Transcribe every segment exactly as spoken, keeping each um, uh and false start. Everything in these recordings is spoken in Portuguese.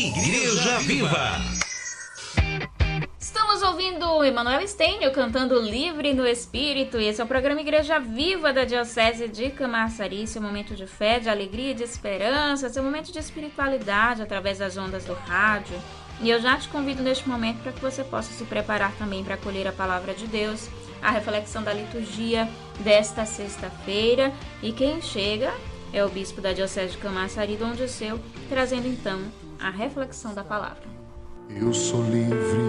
Igreja Viva. Estamos ouvindo Emanuel Stênio cantando Livre no Espírito. E esse é o programa Igreja Viva da Diocese de Camaçari. Seu momento de fé, de alegria, de esperança, seu momento de espiritualidade através das ondas do rádio. E eu já te convido neste momento para que você possa se preparar também para acolher a palavra de Deus, a reflexão da liturgia desta sexta-feira. E quem chega é o bispo da Diocese de Camaçari, Dom Dirceu, trazendo então a reflexão da palavra. Eu sou livre.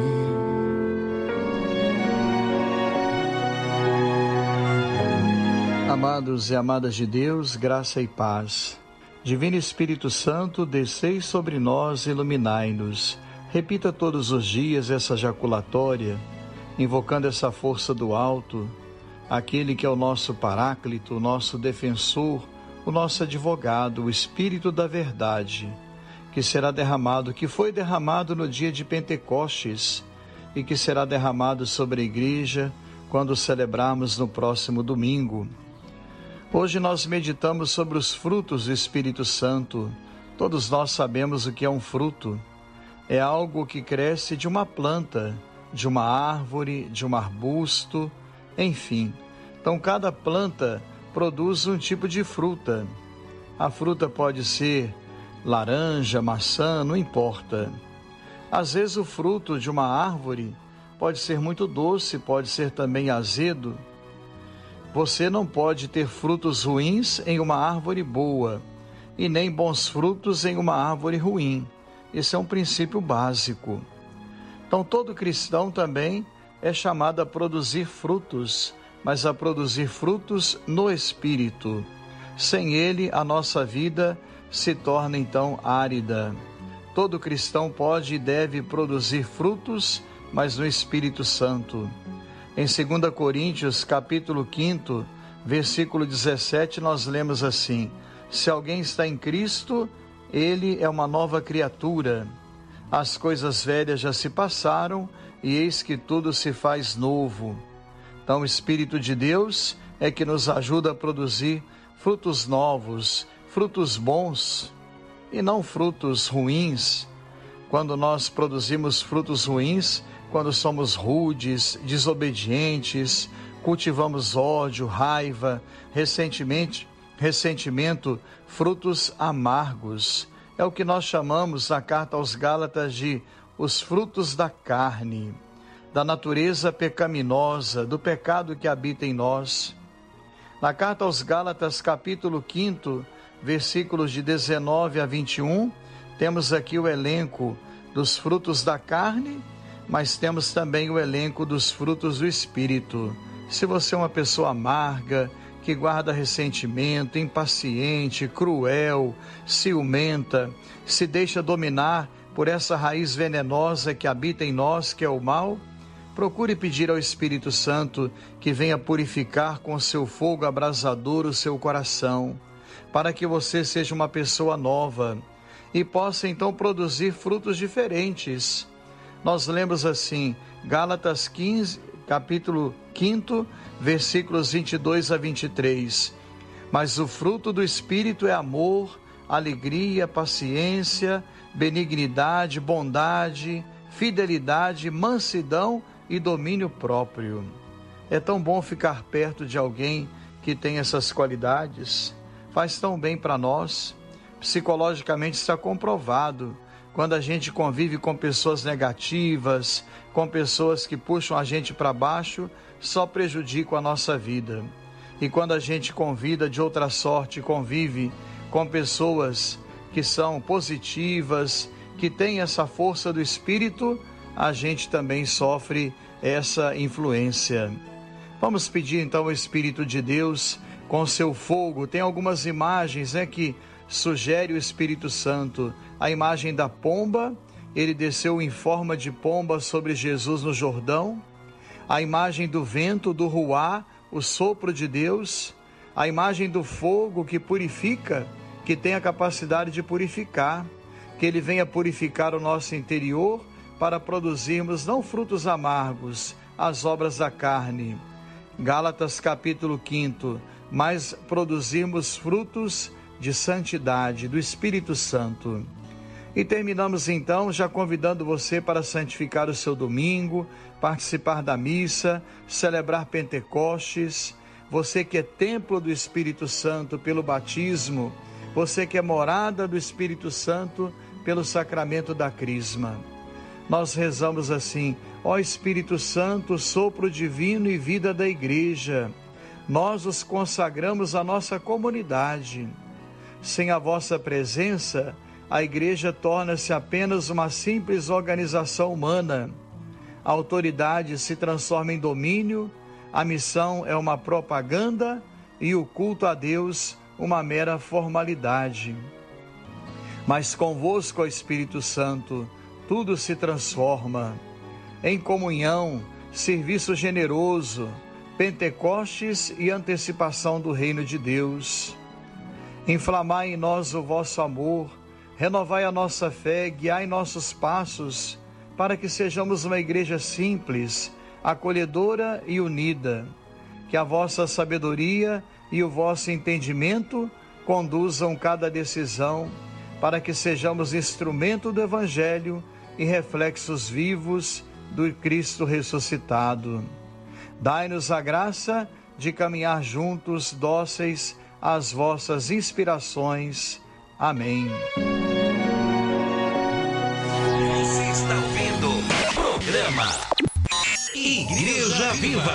Amados e amadas de Deus, graça e paz. Divino Espírito Santo, descei sobre nós e iluminai-nos. Repita todos os dias essa jaculatória, invocando essa força do alto, aquele que é o nosso paráclito, o nosso defensor, o nosso advogado, o Espírito da verdade, que será derramado, que foi derramado no dia de Pentecostes e que será derramado sobre a igreja quando celebrarmos no próximo domingo. Hoje nós meditamos sobre os frutos do Espírito Santo. Todos nós sabemos o que é um fruto. É algo que cresce de uma planta, de uma árvore, de um arbusto, enfim. Então cada planta produz um tipo de fruta. A fruta pode ser laranja, maçã, não importa. Às vezes o fruto de uma árvore pode ser muito doce, pode ser também azedo. Você não pode ter frutos ruins em uma árvore boa e nem bons frutos em uma árvore ruim. Esse é um princípio básico. Então todo cristão também é chamado a produzir frutos, mas a produzir frutos no Espírito. Sem ele, a nossa vida se torna então árida. Todo cristão pode e deve produzir frutos, mas no Espírito Santo. Em dois Coríntios, capítulo cinco, versículo dezessete, nós lemos assim: se alguém está em Cristo, ele é uma nova criatura. As coisas velhas já se passaram e eis que tudo se faz novo. Então o Espírito de Deus é que nos ajuda a produzir frutos novos, frutos bons e não frutos ruins. Quando nós produzimos frutos ruins, quando somos rudes, desobedientes, cultivamos ódio, raiva, ressentimento, ressentimento, frutos amargos. É o que nós chamamos na carta aos Gálatas de os frutos da carne, da natureza pecaminosa, do pecado que habita em nós. Na carta aos Gálatas, capítulo cinco, versículos de dezenove a vinte e um, temos aqui o elenco dos frutos da carne, mas temos também o elenco dos frutos do Espírito. Se você é uma pessoa amarga, que guarda ressentimento, impaciente, cruel, ciumenta, se deixa dominar por essa raiz venenosa que habita em nós, que é o mal, procure pedir ao Espírito Santo que venha purificar com seu fogo abrasador o seu coração, para que você seja uma pessoa nova e possa então produzir frutos diferentes. Nós lemos assim, Gálatas quinze, capítulo cinco, versículos vinte e dois a vinte e três. Mas o fruto do Espírito é amor, alegria, paciência, benignidade, bondade, fidelidade, mansidão e domínio próprio. É tão bom ficar perto de alguém que tem essas qualidades. Faz tão bem para nós. Psicologicamente está comprovado. Quando a gente convive com pessoas negativas, com pessoas que puxam a gente para baixo, só prejudicam a nossa vida. E quando a gente convida de outra sorte, convive com pessoas que são positivas, que têm essa força do Espírito, a gente também sofre essa influência. Vamos pedir então ao Espírito de Deus com seu fogo. Tem algumas imagens, né, que sugere o Espírito Santo. A imagem da pomba, ele desceu em forma de pomba sobre Jesus no Jordão. A imagem do vento, do ruá, o sopro de Deus. A imagem do fogo que purifica, que tem a capacidade de purificar, que ele venha purificar o nosso interior para produzirmos não frutos amargos, as obras da carne. Gálatas capítulo cinco, mas produzirmos frutos de santidade, do Espírito Santo. E terminamos então já convidando você para santificar o seu domingo, participar da missa, celebrar Pentecostes, você que é templo do Espírito Santo pelo batismo, você que é morada do Espírito Santo pelo sacramento da Crisma. Nós rezamos assim: ó Espírito Santo, sopro divino e vida da Igreja, nós os consagramos à nossa comunidade. Sem a vossa presença, a Igreja torna-se apenas uma simples organização humana. A autoridade se transforma em domínio, a missão é uma propaganda e o culto a Deus uma mera formalidade. Mas convosco, ó Espírito Santo, tudo se transforma. Em comunhão, serviço generoso, Pentecostes e antecipação do reino de Deus. Inflamai em nós o vosso amor, renovai a nossa fé, guiai nossos passos, para que sejamos uma igreja simples, acolhedora e unida. Que a vossa sabedoria e o vosso entendimento conduzam cada decisão, para que sejamos instrumento do Evangelho e reflexos vivos do Cristo ressuscitado. Dai-nos a graça de caminhar juntos, dóceis às vossas inspirações. Amém. Você está ouvindo o programa Igreja Viva.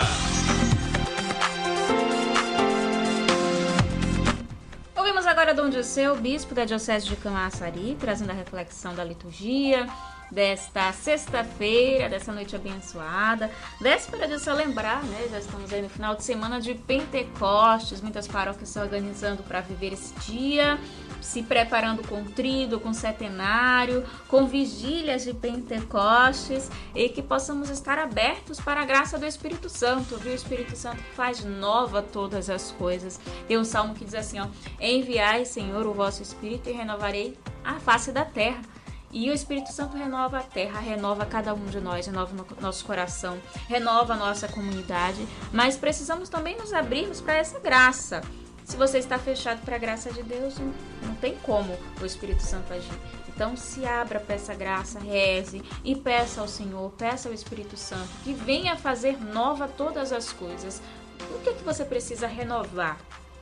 Ouvimos agora Dom Dirceu, bispo da Diocese de Camaçari, trazendo a reflexão da liturgia desta sexta-feira, dessa noite abençoada, véspera de celebrar, né? Já estamos aí no final de semana de Pentecostes, muitas paróquias se organizando para viver esse dia, se preparando com tríduo, com setenário, com vigílias de Pentecostes, e que possamos estar abertos para a graça do Espírito Santo, viu? O Espírito Santo que faz nova todas as coisas. Tem um salmo que diz assim, ó: enviai, Senhor, o vosso Espírito e renovarei a face da terra. E o Espírito Santo renova a terra, renova cada um de nós, renova o nosso coração, renova a nossa comunidade, mas precisamos também nos abrirmos para essa graça. Se você está fechado para a graça de Deus, não tem como o Espírito Santo agir. Então se abra para essa graça, reze e peça ao Senhor, peça ao Espírito Santo que venha fazer nova todas as coisas. O que é que você precisa renovar?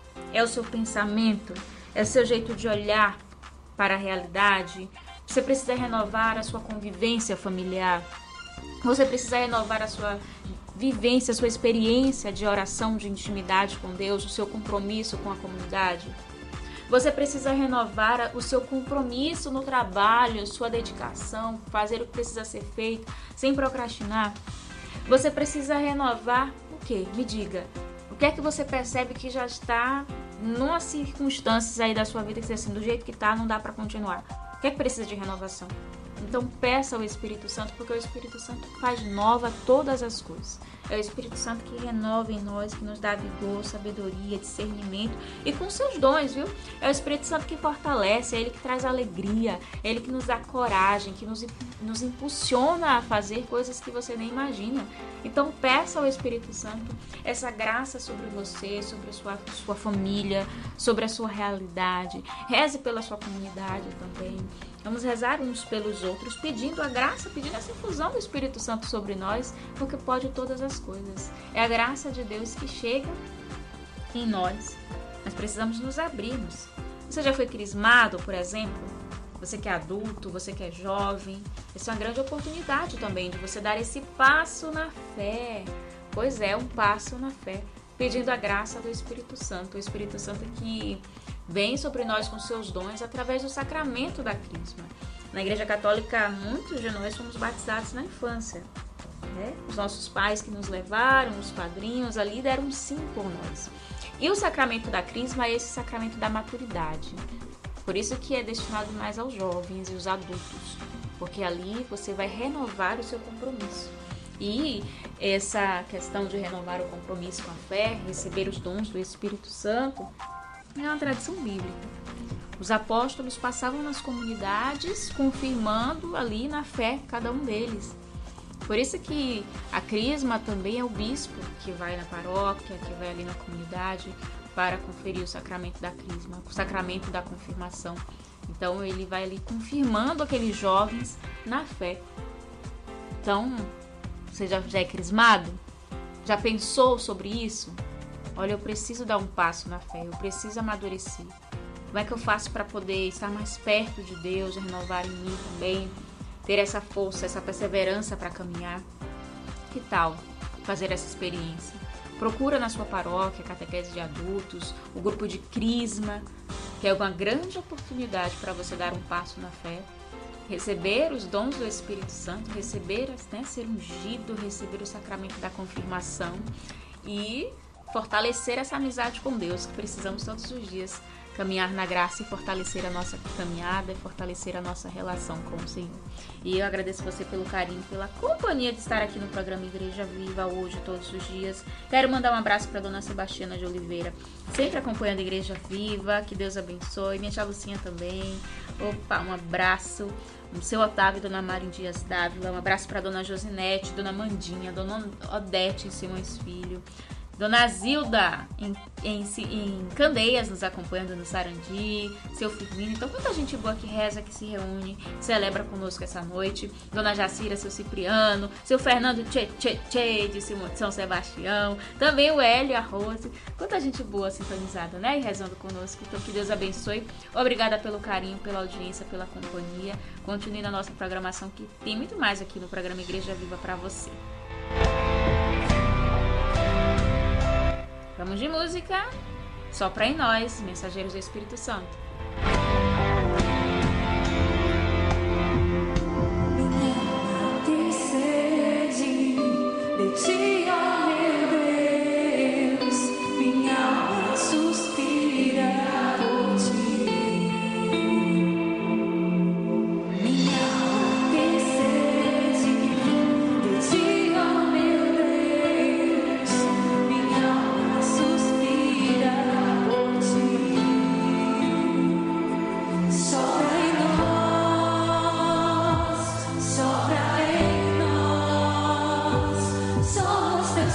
É o seu pensamento? É o seu jeito de olhar para a realidade? Você precisa renovar a sua convivência familiar. Você precisa renovar a sua vivência, a sua experiência de oração, de intimidade com Deus, o seu compromisso com a comunidade. Você precisa renovar o seu compromisso no trabalho, sua dedicação, fazer o que precisa ser feito, sem procrastinar. Você precisa renovar o quê? Me diga. O que é que você percebe que já está numas circunstâncias aí da sua vida que você assim, do jeito que está, não dá para continuar? O que é que precisa de renovação? Então peça ao Espírito Santo, porque o Espírito Santo faz nova todas as coisas. É o Espírito Santo que renova em nós, que nos dá vigor, sabedoria, discernimento e com seus dons, viu? É o Espírito Santo que fortalece, é Ele que traz alegria, é Ele que nos dá coragem, que nos, nos impulsiona a fazer coisas que você nem imagina. Então peça ao Espírito Santo essa graça sobre você, sobre a sua, sua família, sobre a sua realidade. Reze pela sua comunidade também. Vamos rezar uns pelos outros, pedindo a graça, pedindo essa infusão do Espírito Santo sobre nós, porque pode todas as coisas. É a graça de Deus que chega em nós. Nós precisamos nos abrirmos. Você já foi crismado, por exemplo? Você que é adulto, você que é jovem. Essa é uma grande oportunidade também de você dar esse passo na fé. Pois é, um passo na fé, pedindo a graça do Espírito Santo. O Espírito Santo que vem sobre nós com seus dons através do sacramento da Crisma. Na Igreja Católica, muitos de nós fomos batizados na infância. Né? Os nossos pais que nos levaram, os padrinhos ali, deram um sim por nós. E o sacramento da Crisma é esse sacramento da maturidade. Por isso que é destinado mais aos jovens e os adultos. Porque ali você vai renovar o seu compromisso. E essa questão de renovar o compromisso com a fé, receber os dons do Espírito Santo, é uma tradição bíblica. Os apóstolos passavam nas comunidades confirmando ali na fé cada um deles. Por isso que a Crisma também é o bispo que vai na paróquia, que vai ali na comunidade para conferir o sacramento da Crisma, o sacramento da confirmação. Então ele vai ali confirmando aqueles jovens na fé. Então, você já, já é crismado? Já pensou sobre isso? Olha, eu preciso dar um passo na fé, eu preciso amadurecer. Como é que eu faço para poder estar mais perto de Deus, renovar em mim também, ter essa força, essa perseverança para caminhar? Que tal fazer essa experiência? Procura na sua paróquia, catequese de adultos, o grupo de Crisma, que é uma grande oportunidade para você dar um passo na fé, receber os dons do Espírito Santo, receber, né, ser ungido, receber o sacramento da confirmação e fortalecer essa amizade com Deus, que precisamos todos os dias caminhar na graça e fortalecer a nossa caminhada e fortalecer a nossa relação com o Senhor. E eu agradeço você pelo carinho, pela companhia de estar aqui no programa Igreja Viva hoje, todos os dias. Quero mandar um abraço para Dona Sebastiana de Oliveira, sempre acompanhando a Igreja Viva. Que Deus abençoe. Minha tia Lucinha também. Opa, um abraço. O seu Otávio e Dona Mari Dias Dávila. Um abraço para Dona Josinete, Dona Mandinha, Dona Odete em Simões Filho. Dona Zilda em, em, em Candeias nos acompanhando no Sarandi, seu Firmino. Então, quanta gente boa que reza, que se reúne, celebra conosco essa noite. Dona Jacira, seu Cipriano, seu Fernando Tchê Tchê Tchê de São Sebastião. Também o Hélio, a Rose. Quanta gente boa sintonizada, né? E rezando conosco. Então, que Deus abençoe. Obrigada pelo carinho, pela audiência, pela companhia. Continue na nossa programação, que tem muito mais aqui no programa Igreja Viva para você. Vamos de música, Sopra em Nós, Mensageiros do Espírito Santo. Minha tem sede de ti, ó meu Deus, minha alma suspira por ti. Minha alma tem sede de ti, ó meu Deus, minha alma suspira por ti. Sopra em nós, sopra em nós, somos teus.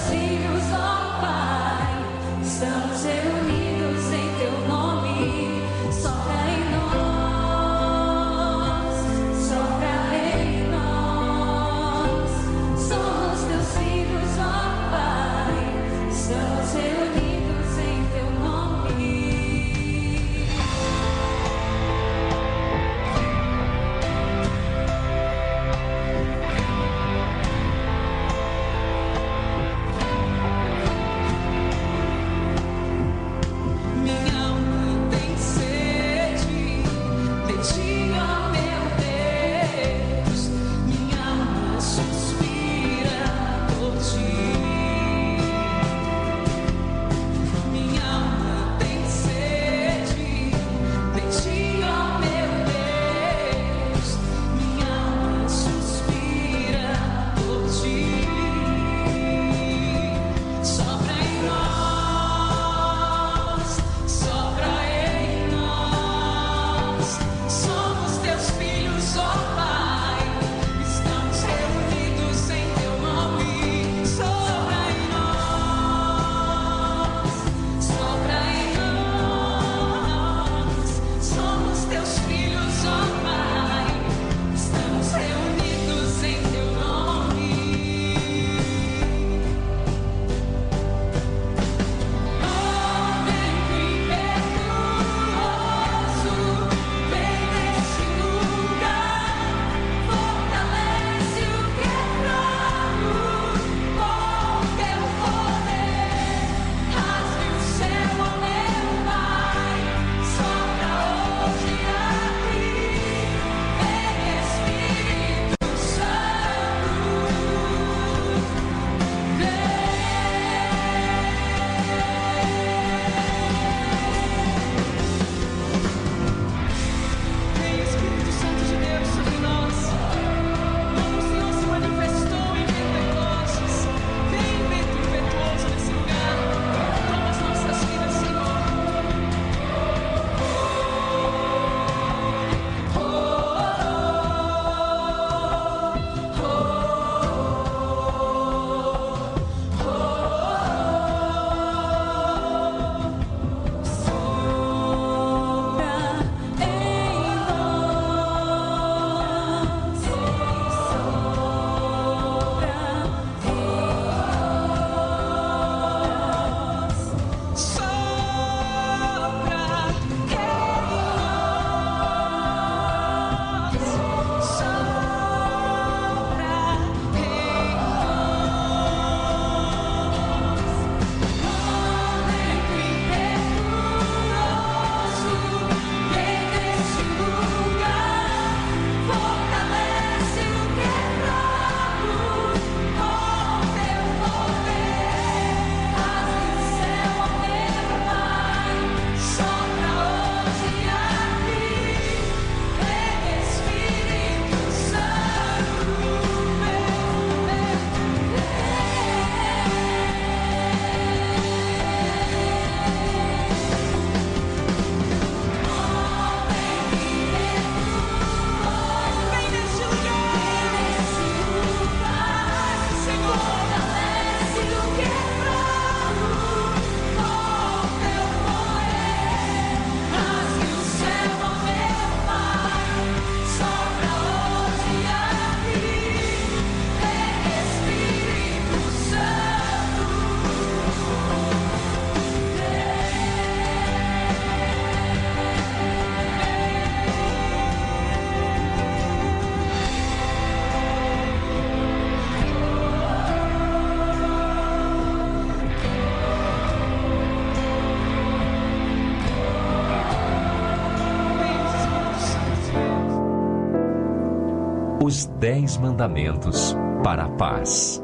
Os Dez Mandamentos para a Paz.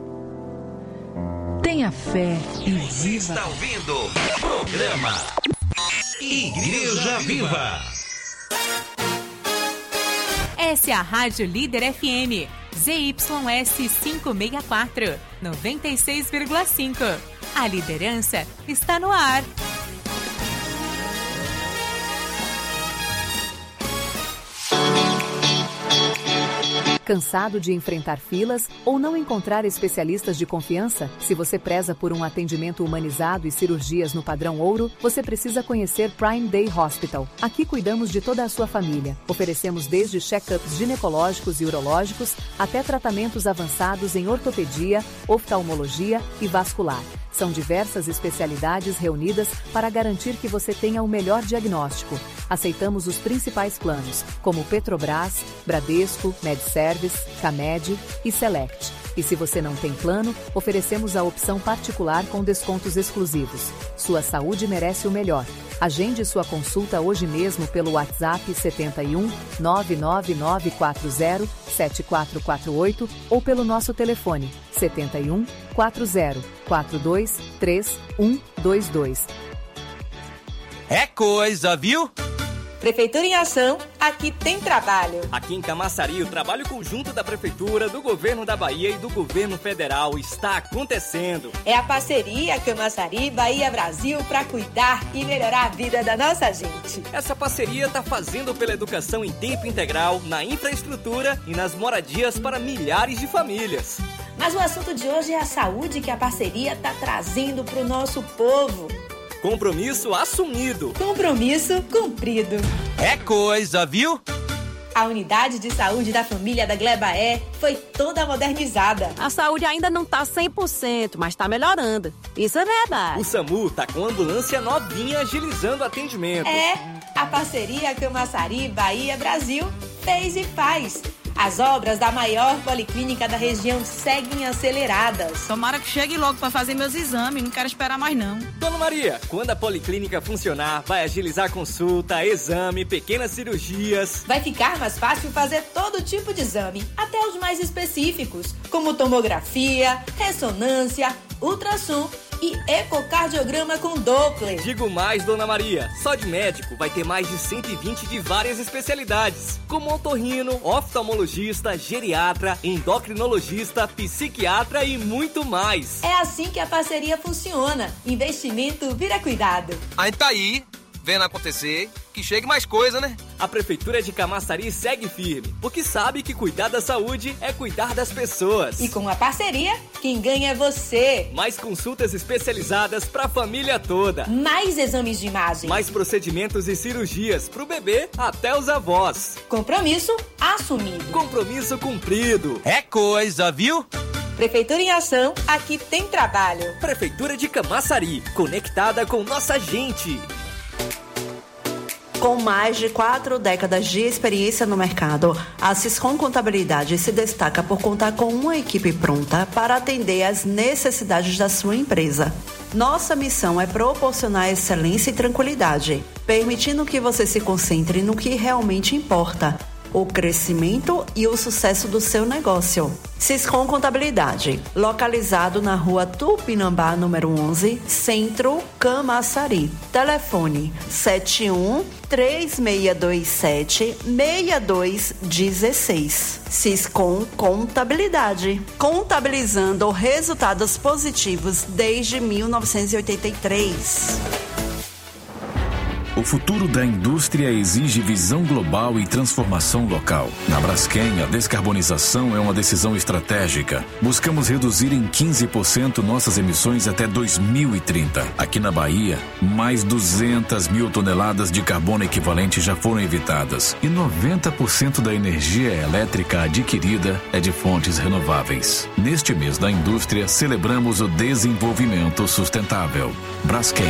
Tenha fé e Você viva. está ouvindo o programa Igreja Viva. Essa é a Rádio Líder F M, Z Y S quinhentos e sessenta e quatro, noventa e seis vírgula cinco. A liderança está no ar. Cansado de enfrentar filas ou não encontrar especialistas de confiança? Se você preza por um atendimento humanizado e cirurgias no padrão ouro, você precisa conhecer Prime Day Hospital. Aqui cuidamos de toda a sua família. Oferecemos desde check-ups ginecológicos e urológicos até tratamentos avançados em ortopedia, oftalmologia e vascular. São diversas especialidades reunidas para garantir que você tenha o melhor diagnóstico. Aceitamos os principais planos, como Petrobras, Bradesco, MedService, Camed e Select. E se você não tem plano, oferecemos a opção particular com descontos exclusivos. Sua saúde merece o melhor. Agende sua consulta hoje mesmo pelo WhatsApp setenta e um, nove nove nove quatro zero, sete quatro quatro oito ou pelo nosso telefone setenta e um, quatro zero, quatro dois três um dois dois. É coisa, viu? Prefeitura em Ação, aqui tem trabalho. Aqui em Camaçari, o trabalho conjunto da Prefeitura, do Governo da Bahia e do Governo Federal está acontecendo. É a parceria Camaçari Bahia Brasil para cuidar e melhorar a vida da nossa gente. Essa parceria está fazendo pela educação em tempo integral, na infraestrutura e nas moradias para milhares de famílias. Mas o assunto de hoje é a saúde que a parceria está trazendo para o nosso povo. Compromisso assumido. Compromisso cumprido. É coisa, viu? A unidade de saúde da família da Glebaé foi toda modernizada. A saúde ainda não está cem por cento, mas está melhorando. Isso é verdade. O SAMU está com ambulância novinha agilizando o atendimento. É, a parceria Camaçari Bahia Brasil fez e faz. As obras da maior policlínica da região seguem aceleradas. Tomara que chegue logo para fazer meus exames, não quero esperar mais não. Dona Maria, quando a policlínica funcionar, vai agilizar consulta, exame, pequenas cirurgias. Vai ficar mais fácil fazer todo tipo de exame, até os mais específicos, como tomografia, ressonância, ultrassom e ecocardiograma com Doppler. Digo mais, Dona Maria, só de médico vai ter mais de cento e vinte de várias especialidades, como otorrino, oftalmologista, geriatra, endocrinologista, psiquiatra e muito mais. É assim que a parceria funciona. Investimento vira cuidado. Aí tá aí, vendo acontecer, que chegue mais coisa, né? A Prefeitura de Camaçari segue firme, porque sabe que cuidar da saúde é cuidar das pessoas. E com a parceria, quem ganha é você. Mais consultas especializadas pra família toda. Mais exames de imagem. Mais procedimentos e cirurgias pro bebê até os avós. Compromisso assumido. Compromisso cumprido. É coisa, viu? Prefeitura em Ação, aqui tem trabalho. Prefeitura de Camaçari, conectada com nossa gente. Com mais de quatro décadas de experiência no mercado, a Siscom Contabilidade se destaca por contar com uma equipe pronta para atender às necessidades da sua empresa. Nossa missão é proporcionar excelência e tranquilidade, permitindo que você se concentre no que realmente importa: o crescimento e o sucesso do seu negócio. Siscom Contabilidade, localizado na rua Tupinambá, número onze, Centro, Camaçari. Telefone sete um, três seis dois sete, seis dois um seis. Siscom Contabilidade, contabilizando resultados positivos desde mil novecentos e oitenta e três. O futuro da indústria exige visão global e transformação local. Na Braskem, a descarbonização é uma decisão estratégica. Buscamos reduzir em quinze por cento nossas emissões até dois mil e trinta. Aqui na Bahia, mais duzentas mil toneladas de carbono equivalente já foram evitadas. E noventa por cento da energia elétrica adquirida é de fontes renováveis. Neste mês da indústria, celebramos o desenvolvimento sustentável. Braskem.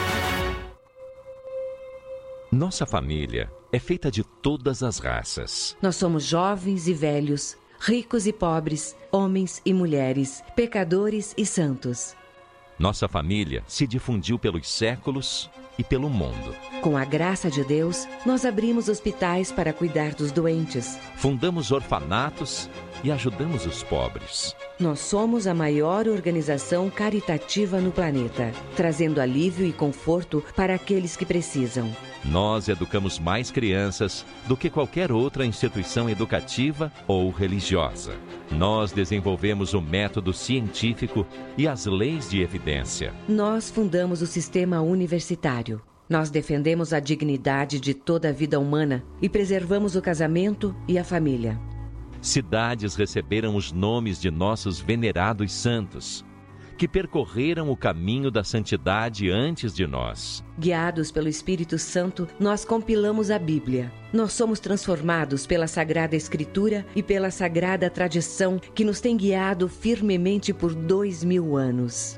Nossa família é feita de todas as raças. Nós somos jovens e velhos, ricos e pobres, homens e mulheres, pecadores e santos. Nossa família se difundiu pelos séculos e pelo mundo. Com a graça de Deus, nós abrimos hospitais para cuidar dos doentes. Fundamos orfanatos e ajudamos os pobres. Nós somos a maior organização caritativa no planeta, trazendo alívio e conforto para aqueles que precisam. Nós educamos mais crianças do que qualquer outra instituição educativa ou religiosa. Nós desenvolvemos o método científico e as leis de evidência. Nós fundamos o sistema universitário. Nós defendemos a dignidade de toda a vida humana e preservamos o casamento e a família. Cidades receberam os nomes de nossos venerados santos, que percorreram o caminho da santidade antes de nós. Guiados pelo Espírito Santo, nós compilamos a Bíblia. Nós somos transformados pela Sagrada Escritura e pela Sagrada Tradição que nos tem guiado firmemente por dois mil anos.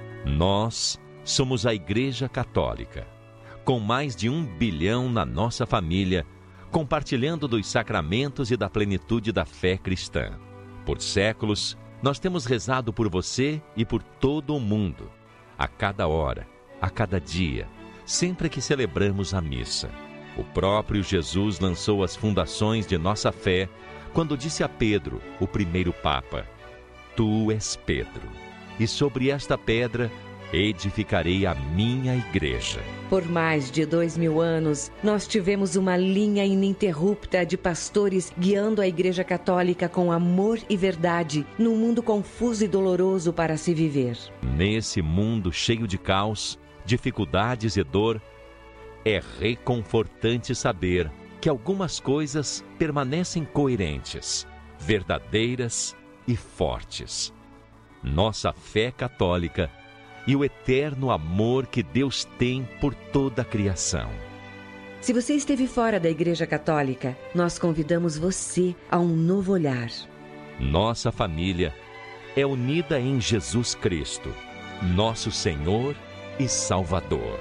Nós somos a Igreja Católica, com mais de um bilhão na nossa família, compartilhando dos sacramentos e da plenitude da fé cristã. Por séculos, nós temos rezado por você e por todo o mundo, a cada hora, a cada dia, sempre que celebramos a missa. O próprio Jesus lançou as fundações de nossa fé quando disse a Pedro, o primeiro Papa: Tu és Pedro, e sobre esta pedra edificarei a minha igreja. Por mais de dois mil anos, nós tivemos uma linha ininterrupta de pastores guiando a Igreja Católica com amor e verdade num mundo confuso e doloroso para se viver. Nesse mundo cheio de caos, dificuldades e dor, é reconfortante saber que algumas coisas permanecem coerentes, verdadeiras e fortes. Nossa fé católica e o eterno amor que Deus tem por toda a criação. Se você esteve fora da Igreja Católica, nós convidamos você a um novo olhar. Nossa família é unida em Jesus Cristo, nosso Senhor e Salvador.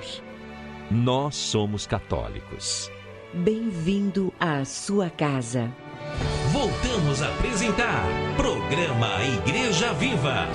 Nós somos católicos. Bem-vindo à sua casa. Voltamos a apresentar Programa Igreja Viva.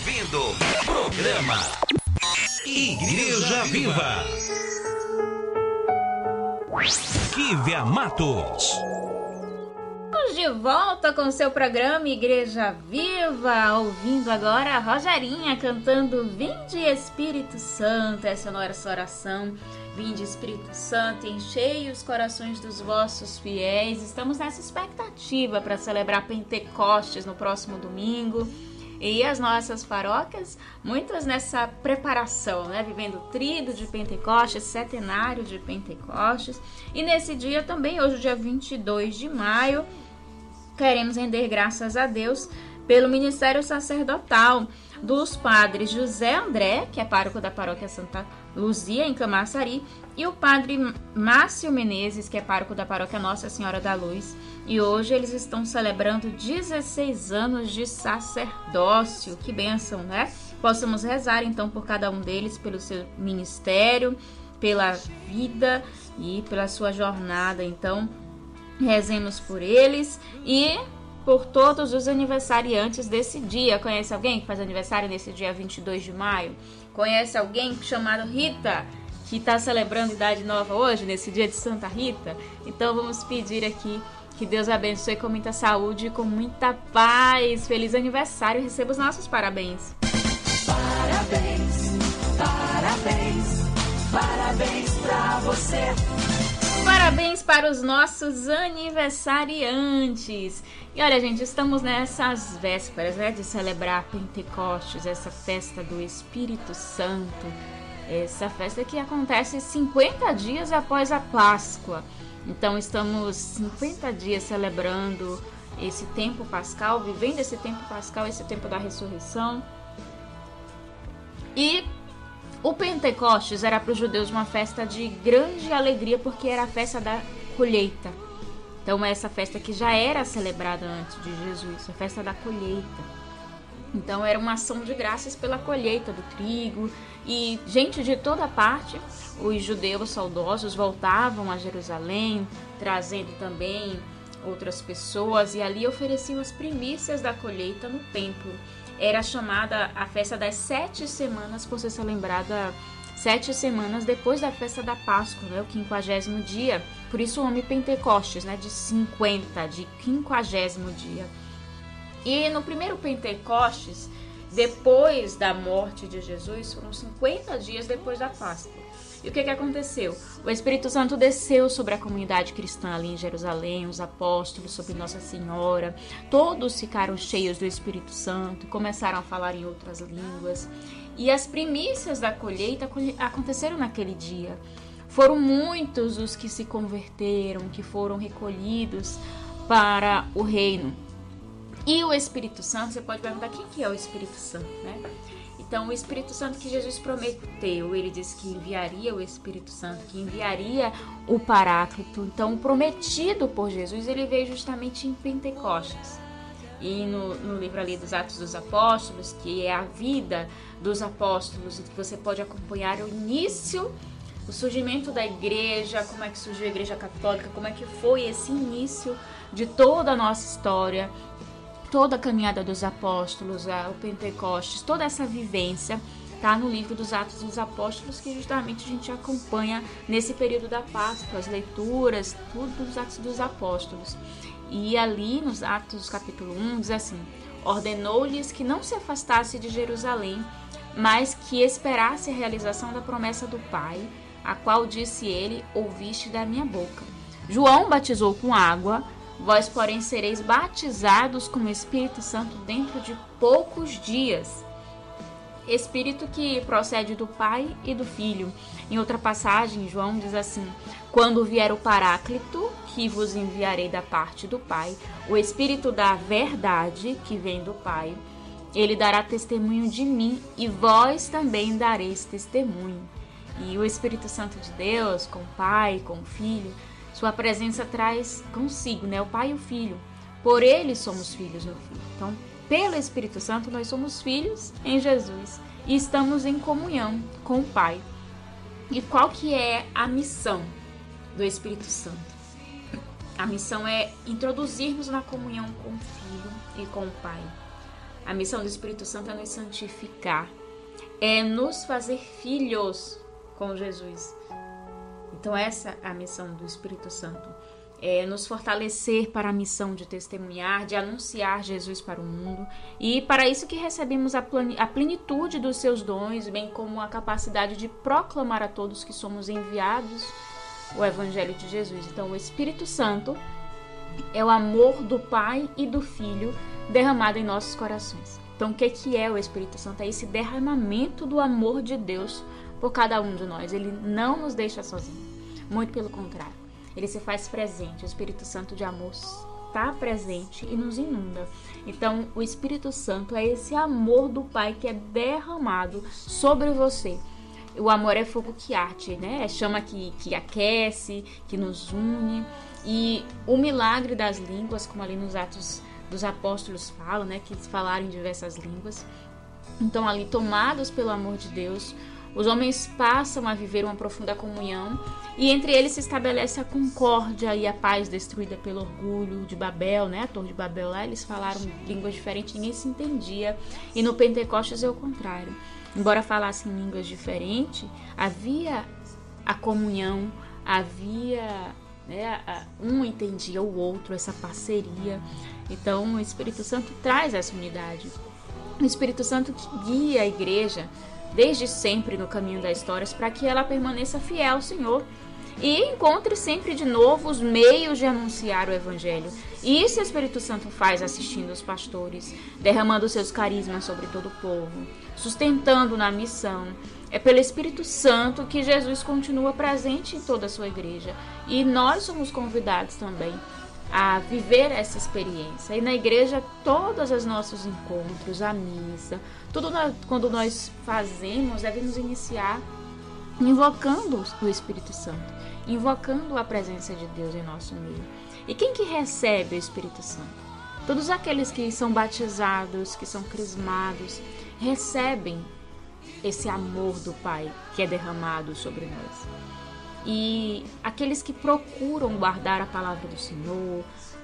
ouvindo programa Igreja Viva. Kívia Matos. Estamos de volta com o seu programa Igreja Viva, ouvindo agora a Rogerinha cantando Vinde Espírito Santo. Essa é a nossa oração. Vinde Espírito Santo, enchei os corações dos vossos fiéis. Estamos nessa expectativa para celebrar Pentecostes no próximo domingo. E as nossas paróquias, muitas nessa preparação, né? Vivendo o tríduo de Pentecostes, setenário de Pentecostes. E nesse dia também, hoje, dia vinte e dois de maio, queremos render graças a Deus pelo ministério sacerdotal dos padres José André, que é pároco da paróquia Santa Luzia, em Camaçari, e o padre Márcio Menezes, que é pároco da paróquia Nossa Senhora da Luz. E hoje eles estão celebrando dezesseis anos de sacerdócio. Que bênção, né? Possamos rezar então por cada um deles, pelo seu ministério, pela vida e pela sua jornada. Então, rezemos por eles e por todos os aniversariantes desse dia. Conhece alguém que faz aniversário nesse dia vinte e dois de maio? Conhece alguém chamado Rita, que está celebrando idade nova hoje, nesse dia de Santa Rita? Então vamos pedir aqui que Deus abençoe com muita saúde e com muita paz. Feliz aniversário, receba os nossos parabéns. Parabéns, parabéns, parabéns pra você. Parabéns para os nossos aniversariantes. E olha, gente, estamos nessas vésperas, né, de celebrar Pentecostes, essa festa do Espírito Santo. Essa festa que acontece cinquenta dias após a Páscoa. Então estamos cinquenta dias celebrando esse tempo pascal, vivendo esse tempo pascal, esse tempo da ressurreição. E o Pentecostes era para os judeus uma festa de grande alegria, porque era a festa da colheita. Então essa festa que já era celebrada antes de Jesus, a festa da colheita. Então era uma ação de graças pela colheita do trigo. E gente de toda parte, os judeus saudosos voltavam a Jerusalém, trazendo também outras pessoas, e ali ofereciam as primícias da colheita no templo. Era chamada a festa das sete semanas, por ser lembrada sete semanas depois da festa da Páscoa, né, o quinquagésimo dia. Por isso o nome Pentecostes, né, de cinquenta, de quinquagésimo dia. E no primeiro Pentecostes, depois da morte de Jesus, foram cinquenta dias depois da Páscoa. E o que, que aconteceu? O Espírito Santo desceu sobre a comunidade cristã ali em Jerusalém, os apóstolos, sobre Nossa Senhora. Todos ficaram cheios do Espírito Santo, começaram a falar em outras línguas. E as primícias da colheita aconteceram naquele dia. Foram muitos os que se converteram, que foram recolhidos para o reino. E o Espírito Santo, você pode perguntar quem que é o Espírito Santo, né? Então, o Espírito Santo que Jesus prometeu, ele disse que enviaria o Espírito Santo, que enviaria o Paráclito. Então, o prometido por Jesus, ele veio justamente em Pentecostes. E no, no livro ali dos Atos dos Apóstolos, que é a vida dos apóstolos, que você pode acompanhar o início, o surgimento da igreja, como é que surgiu a Igreja Católica, como é que foi esse início de toda a nossa história, toda a caminhada dos apóstolos, o Pentecostes, toda essa vivência, tá no livro dos Atos dos Apóstolos, que justamente a gente acompanha nesse período da Páscoa, as leituras, tudo dos Atos dos Apóstolos. E ali nos Atos capítulo um diz assim: ordenou-lhes que não se afastasse de Jerusalém, mas que esperasse a realização da promessa do Pai, a qual disse ele: ouviste da minha boca. João batizou com água, vós, porém, sereis batizados com o Espírito Santo dentro de poucos dias. Espírito que procede do Pai e do Filho. Em outra passagem, João diz assim: quando vier o Paráclito, que vos enviarei da parte do Pai, o Espírito da verdade, que vem do Pai, ele dará testemunho de mim, e vós também dareis testemunho. E o Espírito Santo de Deus, com o Pai, com o Filho, sua presença traz consigo, né, o Pai e o Filho. Por ele somos filhos no Filho. Então, pelo Espírito Santo, nós somos filhos em Jesus e estamos em comunhão com o Pai. E qual que é a missão do Espírito Santo? A missão é introduzirmos na comunhão com o Filho e com o Pai. A missão do Espírito Santo é nos santificar, é nos fazer filhos com Jesus. Então essa é a missão do Espírito Santo. É nos fortalecer para a missão de testemunhar, de anunciar Jesus para o mundo. E para isso que recebemos a plenitude dos seus dons, bem como a capacidade de proclamar a todos que somos enviados o Evangelho de Jesus. Então o Espírito Santo é o amor do Pai e do Filho derramado em nossos corações. Então o que, que é o Espírito Santo? É esse derramamento do amor de Deus por cada um de nós. Ele não nos deixa sozinhos, muito pelo contrário. Ele se faz presente. O Espírito Santo de amor está presente e nos inunda. Então, o Espírito Santo é esse amor do Pai que é derramado sobre você. O amor é fogo que arde, né? É chama que, que aquece, que nos une. E o milagre das línguas, como ali nos Atos dos Apóstolos falam, né? Que eles falaram em diversas línguas. Então, ali, tomados pelo amor de Deus, os homens passam a viver uma profunda comunhão e entre eles se estabelece a concórdia e a paz destruída pelo orgulho de Babel, né? A Torre de Babel lá, eles falaram línguas diferentes, ninguém se entendia. E no Pentecostes é o contrário. Embora falassem línguas diferentes, havia a comunhão, havia, né, um entendia o outro, essa parceria. Então o Espírito Santo traz essa unidade. O Espírito Santo que guia a igreja desde sempre no caminho das histórias para que ela permaneça fiel ao Senhor e encontre sempre de novo os meios de anunciar o Evangelho. E isso o Espírito Santo faz assistindo os pastores, derramando seus carismas sobre todo o povo, sustentando na missão. É pelo Espírito Santo que Jesus continua presente em toda a sua igreja. E nós somos convidados também a viver essa experiência. E na igreja, todos os nossos encontros, a missa, tudo nós, quando nós fazemos, devemos iniciar invocando o Espírito Santo, invocando a presença de Deus em nosso meio. E quem que recebe o Espírito Santo? Todos aqueles que são batizados, que são crismados, recebem esse amor do Pai que é derramado sobre nós. E aqueles que procuram guardar a palavra do Senhor,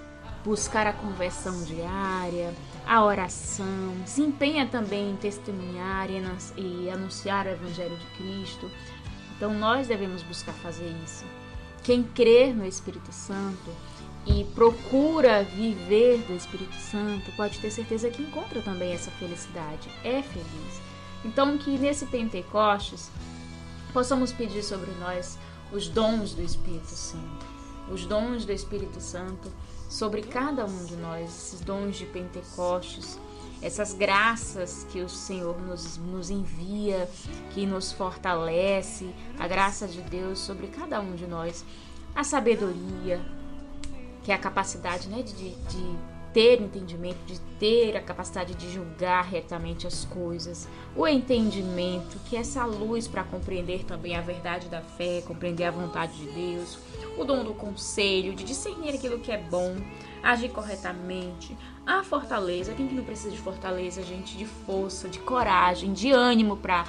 buscar a conversão diária, a oração, se empenha também em testemunhar e anunciar o Evangelho de Cristo. Então nós devemos buscar fazer isso. Quem crê no Espírito Santo e procura viver do Espírito Santo, pode ter certeza que encontra também essa felicidade, é feliz. Então que nesse Pentecostes possamos pedir sobre nós os dons do Espírito Santo, os dons do Espírito Santo sobre cada um de nós, esses dons de Pentecostes, essas graças que o Senhor nos, nos envia, que nos fortalece, a graça de Deus sobre cada um de nós, a sabedoria, que é a capacidade, né, de, de ter entendimento, de ter a capacidade de julgar retamente as coisas, o entendimento, que é essa luz para compreender também a verdade da fé, compreender a vontade de Deus, o dom do conselho, de discernir aquilo que é bom, agir corretamente, a fortaleza, quem que não precisa de fortaleza, gente, de força, de coragem, de ânimo para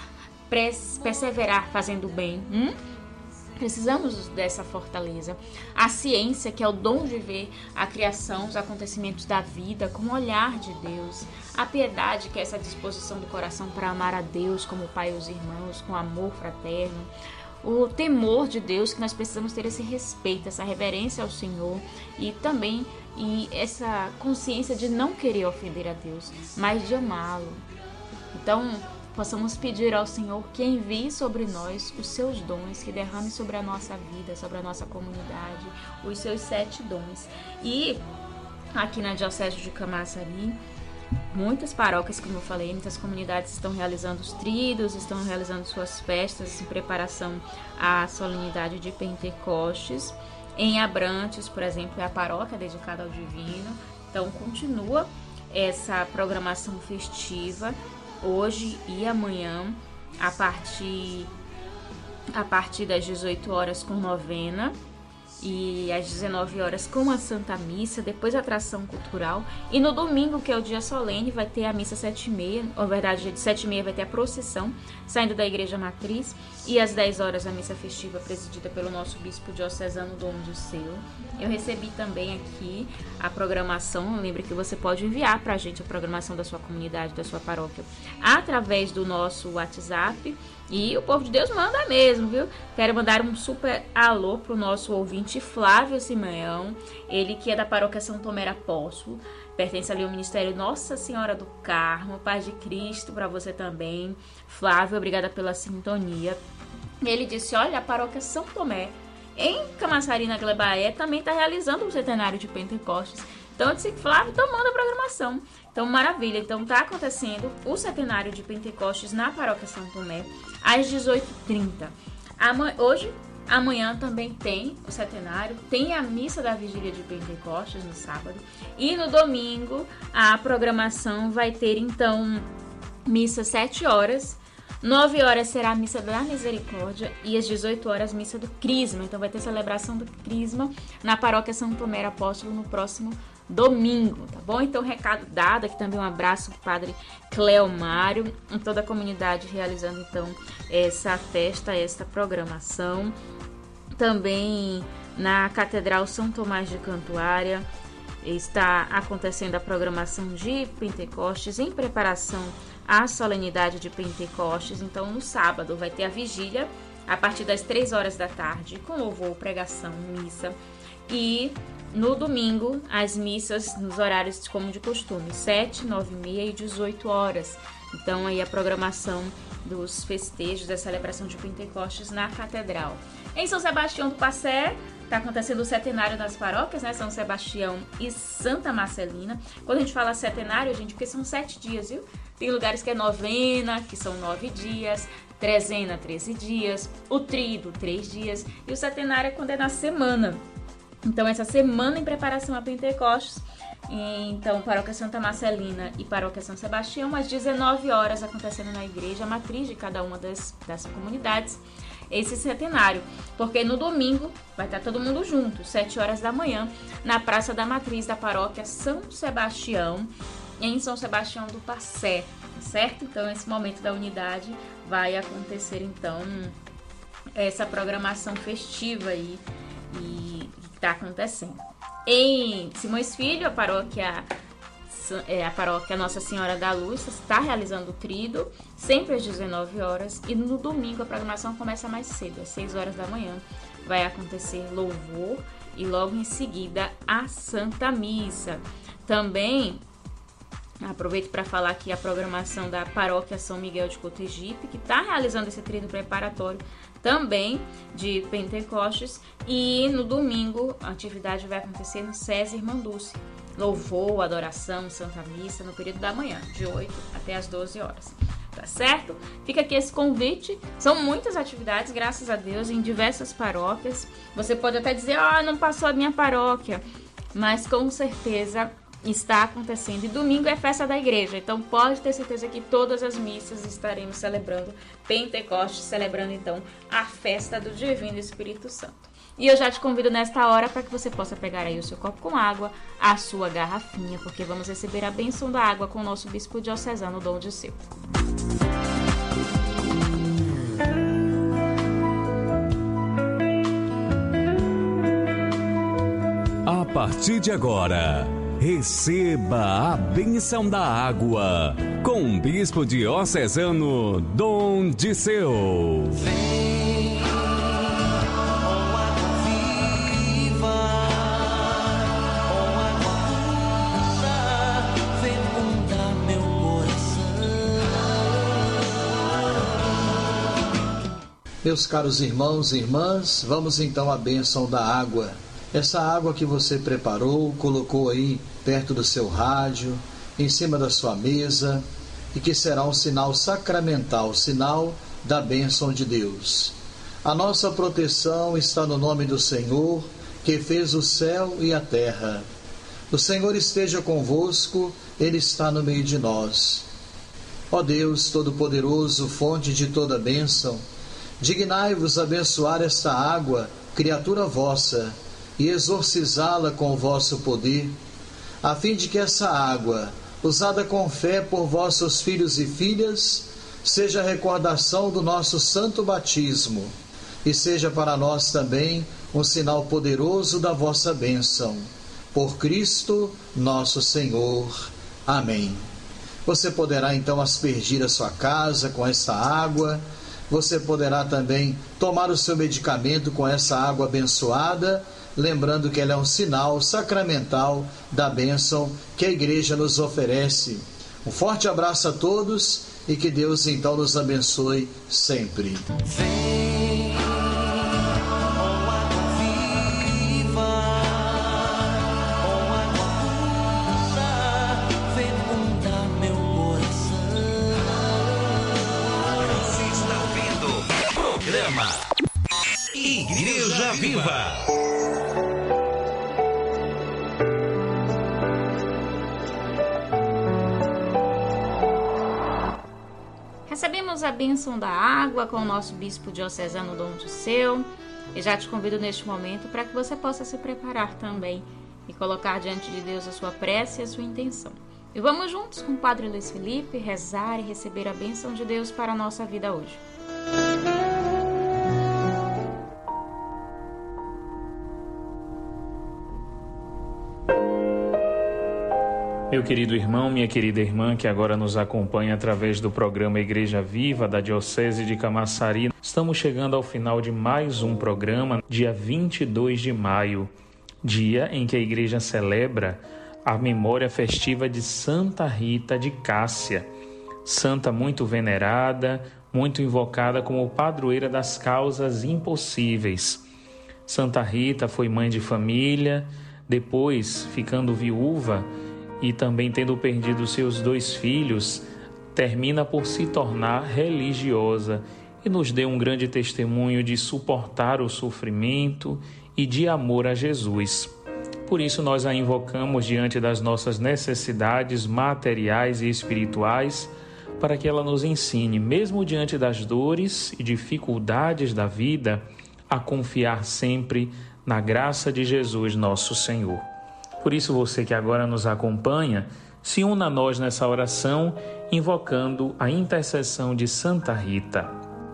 perseverar fazendo o bem, hum? Precisamos dessa fortaleza. A ciência, que é o dom de ver a criação, os acontecimentos da vida com o olhar de Deus. A piedade, que é essa disposição do coração para amar a Deus como o pai e os irmãos, com amor fraterno. O temor de Deus, que nós precisamos ter esse respeito, essa reverência ao Senhor e também e essa consciência de não querer ofender a Deus, mas de amá-lo. Então, possamos pedir ao Senhor que envie sobre nós os seus dons, que derrame sobre a nossa vida, sobre a nossa comunidade, os seus sete dons. E aqui na Diocese de Camaçari, muitas paróquias, como eu falei, muitas comunidades estão realizando os tríduos, estão realizando suas festas em preparação à solenidade de Pentecostes. Em Abrantes, por exemplo, é a paróquia dedicada ao Divino. Então, continua essa programação festiva hoje e amanhã, a partir, a partir das dezoito horas com novena, e às dezenove horas com a Santa Missa, depois a atração cultural. E no domingo, que é o dia solene, vai ter a missa sete e meia, ou verdade, de sete e meia vai ter a procissão, saindo da Igreja Matriz, e às dez horas a missa festiva presidida pelo nosso bispo diocesano Dom Disseu. Eu recebi também aqui a programação, lembre que você pode enviar pra gente a programação da sua comunidade, da sua paróquia, através do nosso WhatsApp, e o povo de Deus manda mesmo, viu? Quero mandar um super alô pro nosso ouvinte Flávio Simeão, ele que é da paróquia São Tomé Apóstolo, pertence ali ao Ministério Nossa Senhora do Carmo, Paz de Cristo para você também. Flávio, obrigada pela sintonia. Ele disse, olha, a paróquia São Tomé, em Camaçari, na Glebaé, também está realizando o centenário de Pentecostes. Então eu disse, Flávio, então manda a programação. Então, maravilha. Então, está acontecendo o centenário de Pentecostes na paróquia São Tomé, às dezoito e trinta. Ama- hoje, amanhã também tem o centenário, tem a missa da vigília de Pentecostes no sábado. E no domingo, a programação vai ter, então, missa sete horas. nove horas será a missa da Misericórdia e às dezoito horas missa do Crisma. Então vai ter celebração do Crisma na paróquia São Tomé Apóstolo no próximo domingo, tá bom? Então recado dado, aqui também um abraço pro padre Cleomário e toda a comunidade realizando então essa festa, essa programação. Também na Catedral São Tomás de Cantuária está acontecendo a programação de Pentecostes em preparação à solenidade de Pentecostes. Então no sábado vai ter a vigília a partir das três horas da tarde, com louvor, pregação, missa. E no domingo, as missas nos horários como de costume, sete, nove e meia e dezoito horas. Então aí a programação dos festejos da celebração de Pentecostes na Catedral. Em São Sebastião do Passé, está acontecendo o centenário das paróquias, né? São Sebastião e Santa Marcelina. Quando a gente fala centenário, gente, porque são sete dias, viu? Tem lugares que é novena, que são nove dias, trezena, treze dias, o tríduo, três dias, e o centenário é quando é na semana. Então, essa semana em preparação a Pentecostes, então, Paróquia Santa Marcelina e Paróquia São Sebastião, às dezenove horas, acontecendo na igreja matriz de cada uma das, das comunidades, esse centenário. Porque no domingo vai estar todo mundo junto, sete horas da manhã, na Praça da Matriz da Paróquia São Sebastião, em São Sebastião do Passé, certo? Então, esse momento da unidade vai acontecer, então, essa programação festiva aí, e está acontecendo. Em Simões Filho, a paróquia, a paróquia Nossa Senhora da Luz está realizando o tríduo, sempre às dezenove horas, e no domingo a programação começa mais cedo, às seis horas da manhã. Vai acontecer louvor e logo em seguida a Santa Missa. Também aproveito para falar aqui a programação da paróquia São Miguel de Cotegipe, que está realizando esse tríduo preparatório também de Pentecostes, e no domingo a atividade vai acontecer no César Irmanduce, louvor, adoração, Santa Missa no período da manhã, de oito até as doze horas, tá certo? Fica aqui esse convite, são muitas atividades, graças a Deus, em diversas paróquias. Você pode até dizer, ah, oh, não passou a minha paróquia, mas com certeza está acontecendo. E domingo é festa da igreja, então pode ter certeza que todas as missas estaremos celebrando Pentecostes, celebrando então a festa do Divino Espírito Santo. E eu já te convido nesta hora para que você possa pegar aí o seu copo com água, a sua garrafinha, porque vamos receber a bênção da água com o nosso bispo diocesano Dom Disseu. A partir de agora, receba a bênção da água com o bispo diocesano Dom Disseu. Vem, ó água viva, ó água pura, fecunda meu coração. Meus caros irmãos e irmãs, vamos então à bênção da água. Essa água que você preparou, colocou aí perto do seu rádio, em cima da sua mesa, e que será um sinal sacramental, sinal da bênção de Deus. A nossa proteção está no nome do Senhor, que fez o céu e a terra. O Senhor esteja convosco, Ele está no meio de nós. Ó Deus Todo-Poderoso, fonte de toda bênção, dignai-vos abençoar esta água, criatura vossa, e exorcizá-la com o vosso poder, a fim de que essa água, usada com fé por vossos filhos e filhas, seja a recordação do nosso santo batismo e seja para nós também um sinal poderoso da vossa bênção. Por Cristo nosso Senhor. Amém. Você poderá então aspergir a sua casa com esta água. Você poderá também tomar o seu medicamento com essa água abençoada, lembrando que ela é um sinal sacramental da bênção que a Igreja nos oferece. Um forte abraço a todos e que Deus então nos abençoe sempre. Vem, ó água viva, ó água pura, fecunda meu coração. Você está ouvindo programa Igreja Viva. Recebemos a bênção da água com o nosso bispo diocesano Dom Disseu e já te convido neste momento para que você possa se preparar também e colocar diante de Deus a sua prece e a sua intenção. E vamos juntos com o Padre Luiz Felipe rezar e receber a bênção de Deus para a nossa vida hoje. Meu querido irmão, minha querida irmã, que agora nos acompanha através do programa Igreja Viva da Diocese de Camaçari, estamos chegando ao final de mais um programa, dia vinte e dois de maio, dia em que a Igreja celebra a memória festiva de Santa Rita de Cássia, santa muito venerada, muito invocada como padroeira das causas impossíveis. Santa Rita foi mãe de família, depois, ficando viúva, e também tendo perdido seus dois filhos, termina por se tornar religiosa e nos deu um grande testemunho de suportar o sofrimento e de amor a Jesus. Por isso nós a invocamos diante das nossas necessidades materiais e espirituais, para que ela nos ensine, mesmo diante das dores e dificuldades da vida, a confiar sempre na graça de Jesus, nosso Senhor. Por isso, você que agora nos acompanha, se una a nós nessa oração, invocando a intercessão de Santa Rita.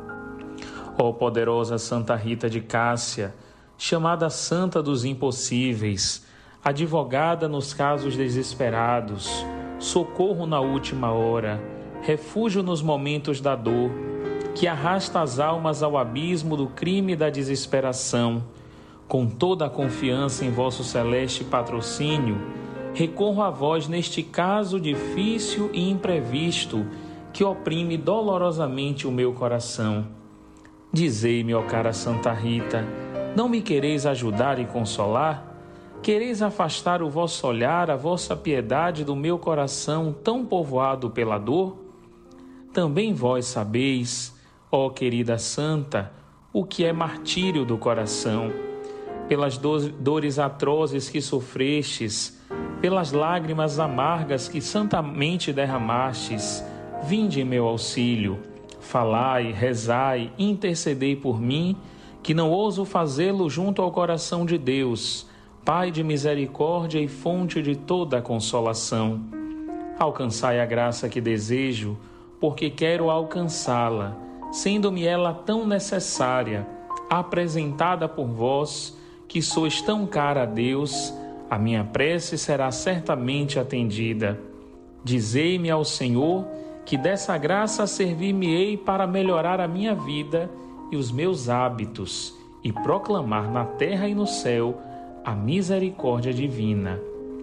Ó poderosa Santa Rita de Cássia, chamada Santa dos Impossíveis, advogada nos casos desesperados, socorro na última hora, refúgio nos momentos da dor, que arrasta as almas ao abismo do crime e da desesperação, com toda a confiança em vosso celeste patrocínio, recorro a vós neste caso difícil e imprevisto que oprime dolorosamente o meu coração. Dizei-me, ó cara Santa Rita, não me quereis ajudar e consolar? Quereis afastar o vosso olhar, a vossa piedade do meu coração tão povoado pela dor? Também vós sabeis, ó querida Santa, o que é martírio do coração. Pelas dores atrozes que sofrestes, pelas lágrimas amargas que santamente derramastes, vinde em meu auxílio, falai, rezai, intercedei por mim, que não ouso fazê-lo junto ao coração de Deus, Pai de misericórdia e fonte de toda a consolação. Alcançai a graça que desejo, porque quero alcançá-la, sendo-me ela tão necessária, apresentada por vós, que sois tão cara a Deus, a minha prece será certamente atendida. Dizei-me ao Senhor que dessa graça servir-me-ei para melhorar a minha vida e os meus hábitos e proclamar na terra e no céu a misericórdia divina.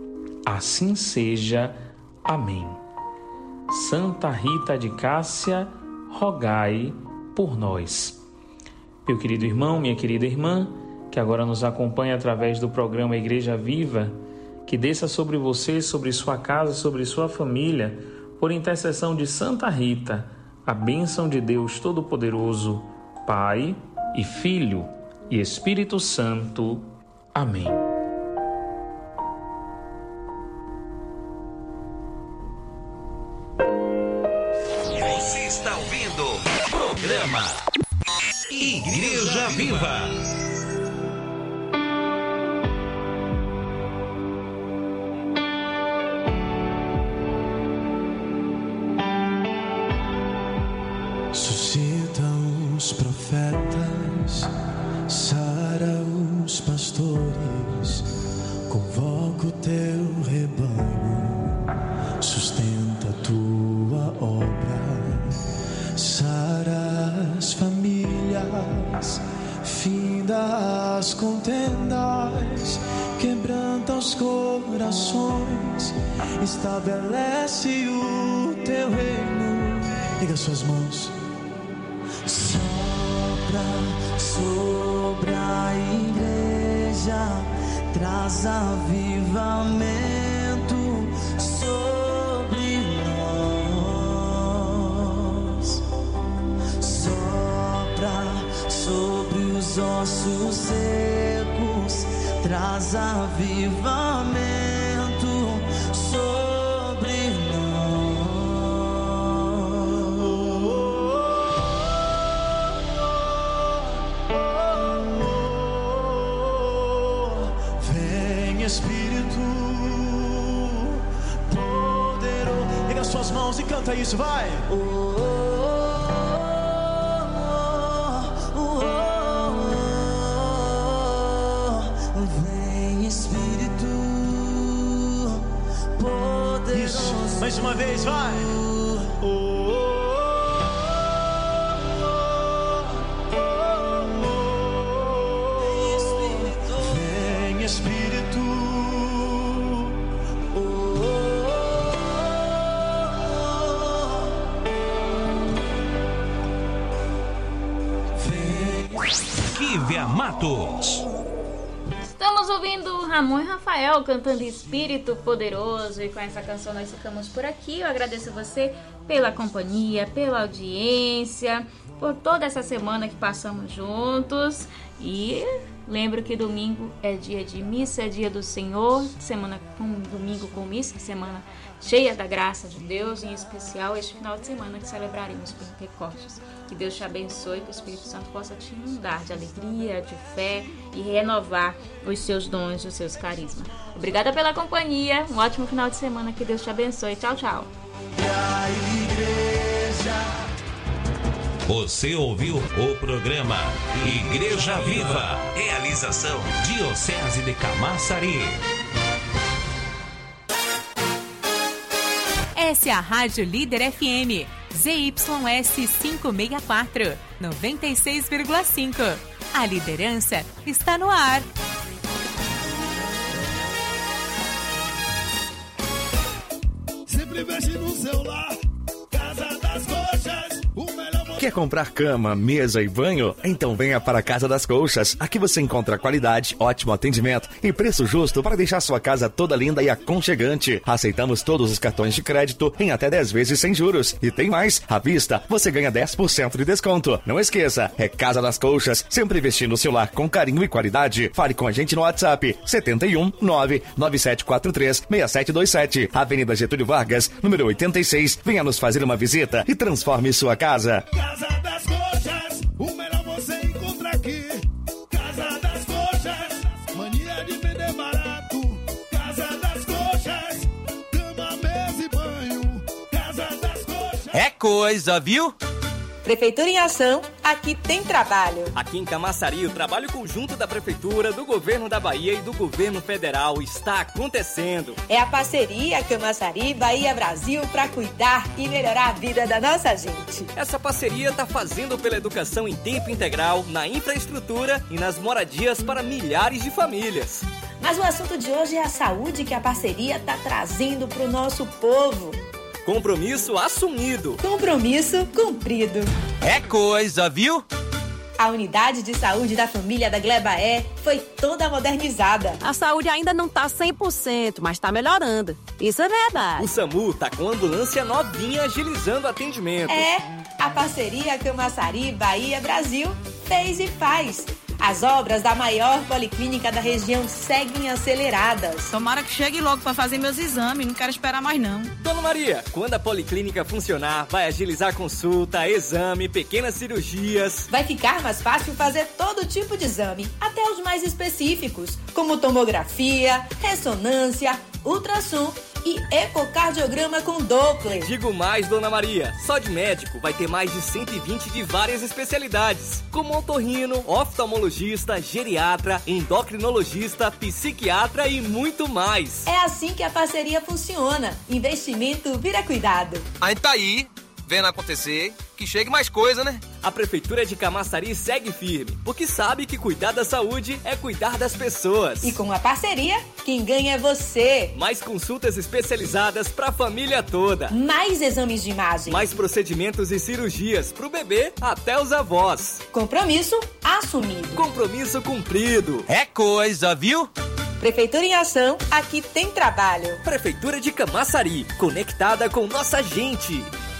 Assim seja. Amém. Santa Rita de Cássia, rogai por nós. Meu querido irmão, minha querida irmã, que agora nos acompanha através do programa Igreja Viva, que desça sobre você, sobre sua casa, sobre sua família, por intercessão de Santa Rita, a bênção de Deus Todo-Poderoso, Pai e Filho e Espírito Santo. Amém. Você está ouvindo o programa Igreja Viva. o teu rebanho, sustenta a tua obra, sara as famílias, finda as contendas, quebranta os corações, estabelece o teu reino. Liga suas mãos. Sopra sobre a igreja, traz avivamento sobre nós. Sopra sobre os ossos secos, traz avivamento sobre nós. Vem Espírito poderoso, pega suas mãos e canta isso, vai. Mais uma vez, vai. Oh, oh, oh, oh, oh. Vem Espírito. Oh, oh, oh. Kívia Matos. Estamos ouvindo Ramon e Rafael cantando Espírito Poderoso, e com essa canção nós ficamos por aqui. Eu agradeço você pela companhia, pela audiência, por toda essa semana que passamos juntos. E lembro que domingo é dia de missa, é dia do Senhor, semana com domingo com missa, semana cheia da graça de Deus, em especial este final de semana que celebraremos Pentecostes. Que Deus te abençoe, que o Espírito Santo possa te inundar de alegria, de fé e renovar os seus dons e os seus carismas. Obrigada pela companhia, um ótimo final de semana, que Deus te abençoe. Tchau, tchau. Você ouviu o programa Igreja Viva, realização Diocese de Camaçari. Essa é a Rádio Líder F M, Z Y S quinhentos e sessenta e quatro, noventa e seis vírgula cinco. A liderança está no ar. Sempre mexe no celular, Casa das Coxas, o melhor. Quer comprar cama, mesa e banho? Então venha para a Casa das Colchas. Aqui você encontra qualidade, ótimo atendimento e preço justo para deixar sua casa toda linda e aconchegante. Aceitamos todos os cartões de crédito em até dez vezes sem juros. E tem mais, à vista você ganha dez por cento de desconto. Não esqueça, é Casa das Colchas, sempre vestindo o seu lar com carinho e qualidade. Fale com a gente no WhatsApp setenta e um, nove nove sete quatro três, seis sete dois sete, Avenida Getúlio Vargas, número oitenta e seis. Venha nos fazer uma visita e transforme sua casa. Casa das Coxas, o melhor você encontra aqui. Casa das Coxas, mania de vender barato. Casa das Coxas, cama, mesa e banho. Casa das Coxas. É coisa, viu? Prefeitura em Ação, aqui tem trabalho. Aqui em Camaçari, o trabalho conjunto da Prefeitura, do Governo da Bahia e do Governo Federal está acontecendo. É a parceria Camaçari Bahia Brasil para cuidar e melhorar a vida da nossa gente. Essa parceria está fazendo pela educação em tempo integral, na infraestrutura e nas moradias para milhares de famílias. Mas o assunto de hoje é a saúde que a parceria está trazendo para o nosso povo. Compromisso assumido. Compromisso cumprido. É coisa, viu? A unidade de saúde da família da Glebaé foi toda modernizada. A saúde ainda não tá cem por cento, mas tá melhorando. Isso é verdade. O SAMU tá com ambulância novinha agilizando o atendimento. É, a parceria Camaçari Bahia Brasil fez e faz. As obras da maior policlínica da região seguem aceleradas. Tomara que chegue logo para fazer meus exames, não quero esperar mais não. Dona Maria, quando a policlínica funcionar, vai agilizar consulta, exame, pequenas cirurgias. Vai ficar mais fácil fazer todo tipo de exame, até os mais específicos, como tomografia, ressonância, ultrassom e ecocardiograma com Doppler. Digo mais, Dona Maria. Só de médico vai ter mais de cento e vinte de várias especialidades, como otorrino, oftalmologista, geriatra, endocrinologista, psiquiatra e muito mais. É assim que a parceria funciona. Investimento vira cuidado. A gente tá aí, vendo acontecer, que chegue mais coisa, né? A Prefeitura de Camaçari segue firme, porque sabe que cuidar da saúde é cuidar das pessoas. E com a parceria, quem ganha é você. Mais consultas especializadas pra família toda. Mais exames de imagem. Mais procedimentos e cirurgias pro bebê até os avós. Compromisso assumido. Compromisso cumprido. É coisa, viu? Prefeitura em ação, aqui tem trabalho. Prefeitura de Camaçari, conectada com nossa gente.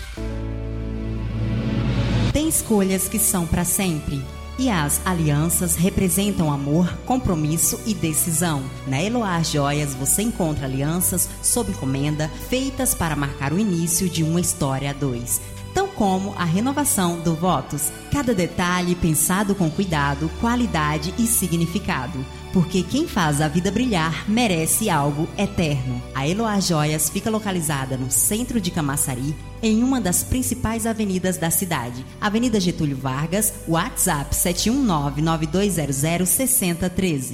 Tem escolhas que são para sempre. E as alianças representam amor, compromisso e decisão. Na Eloá Joias você encontra alianças sob encomenda feitas para marcar o início de uma história a dois. Tão como a renovação do Votos. Cada detalhe pensado com cuidado, qualidade e significado. Porque quem faz a vida brilhar merece algo eterno. A Eloá Joias fica localizada no centro de Camaçari, em uma das principais avenidas da cidade. Avenida Getúlio Vargas, WhatsApp sete um nove, nove dois zero zero, seis zero um três.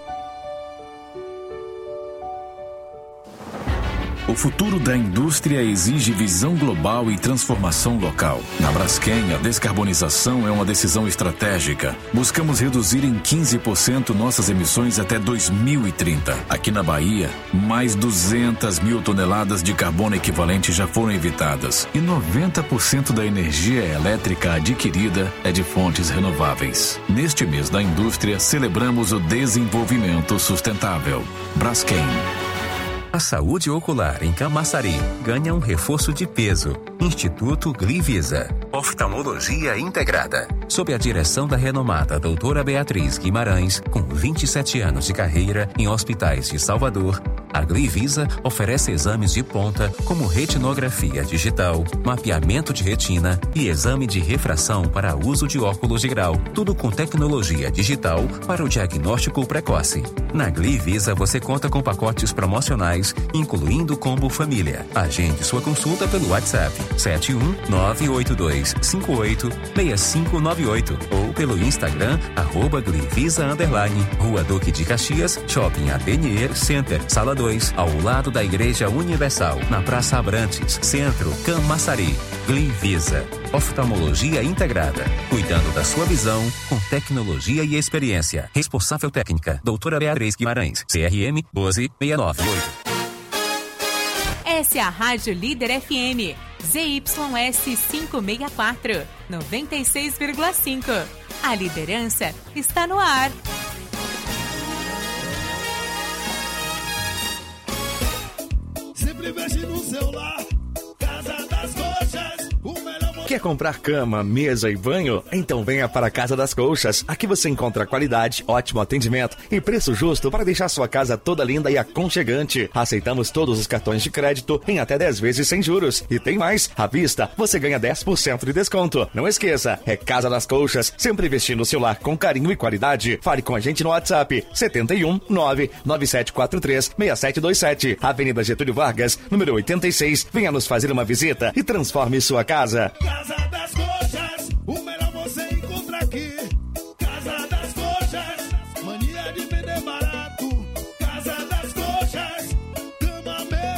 O futuro da indústria exige visão global e transformação local. Na Braskem, a descarbonização é uma decisão estratégica. Buscamos reduzir em quinze por cento nossas emissões até dois mil e trinta. Aqui na Bahia, mais duzentas mil toneladas de carbono equivalente já foram evitadas. E noventa por cento da energia elétrica adquirida é de fontes renováveis. Neste mês da indústria, celebramos o desenvolvimento sustentável. Braskem. A saúde ocular em Camaçari ganha um reforço de peso. Instituto Glivisa. Oftalmologia integrada. Sob a direção da renomada doutora Beatriz Guimarães, com vinte e sete anos de carreira em hospitais de Salvador, a Glivisa oferece exames de ponta como retinografia digital, mapeamento de retina e exame de refração para uso de óculos de grau. Tudo com tecnologia digital para o diagnóstico precoce. Na Glivisa você conta com pacotes promocionais, incluindo combo família. Agende sua consulta pelo WhatsApp sete um nove oito dois cinco oito seis cinco nove oito ou pelo Instagram arroba Glivisa underline, Rua Duque de Caxias, Shopping Avenir Center, Sala dois, ao lado da Igreja Universal, na Praça Abrantes, Centro, Camaçari. Glivisa. Oftalmologia integrada, cuidando da sua visão com tecnologia e experiência. Responsável técnica, doutora Beatriz Guimarães, C R M um dois seis nove oito. Essa é a Rádio Líder F M, Z Y S quinhentos e sessenta e quatro, noventa e seis vírgula cinco. A liderança está no ar. Sempre mexe no celular, Casa das Coxas, o melhor. Quer comprar cama, mesa e banho? Então venha para a Casa das Colchas. Aqui você encontra qualidade, ótimo atendimento e preço justo para deixar sua casa toda linda e aconchegante. Aceitamos todos os cartões de crédito em até dez vezes sem juros. E tem mais, à vista você ganha dez por cento de desconto. Não esqueça, é Casa das Colchas, sempre vestindo o seu lar com carinho e qualidade. Fale com a gente no WhatsApp sete um nove nove sete quatro três seis sete dois sete. Avenida Getúlio Vargas, número oitenta e seis. Venha nos fazer uma visita e transforme sua casa.